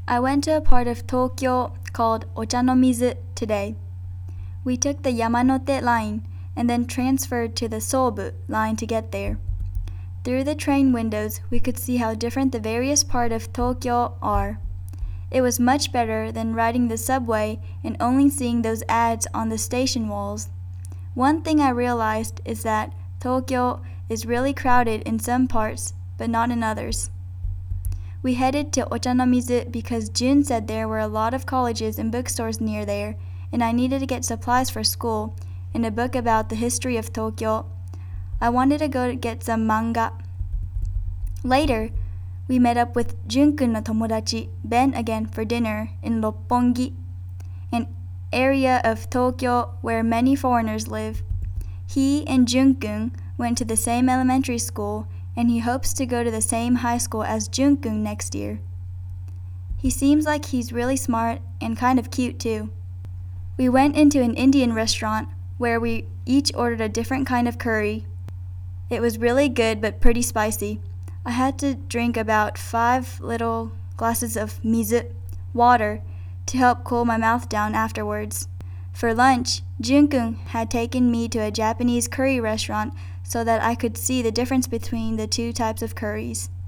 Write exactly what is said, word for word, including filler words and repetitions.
I went to a part of Tokyo called Ochanomizu today. We took the Yamanote line and then transferred to the Sobu line to get there. Through the train windows, we could see how different the various parts of Tokyo are. It was much better than riding the subway and only seeing those ads on the station walls. One thing I realized is that Tokyo is really crowded in some parts, but not in others. We headed to Ochanomizu because Jun said there were a lot of colleges and bookstores near there, and I needed to get supplies for school and a book about the history of Tokyo. I wanted to go to get some manga. Later, we met up with Jun-kun no tomodachi, Ben, again for dinner in Roppongi, an area of Tokyo where many foreigners live. He and Jun-kun went to the same elementary school, and he hopes to go to the same high school as Jun-kun next year. He seems like he's really smart and kind of cute too. We went into an Indian restaurant where we each ordered a different kind of curry. It was really good but pretty spicy. I had to drink about five little glasses of mizu, water, to help cool my mouth down afterwards. For lunch, Jun-kun had taken me to a Japanese curry restaurant so that I could see the difference between the two types of curries.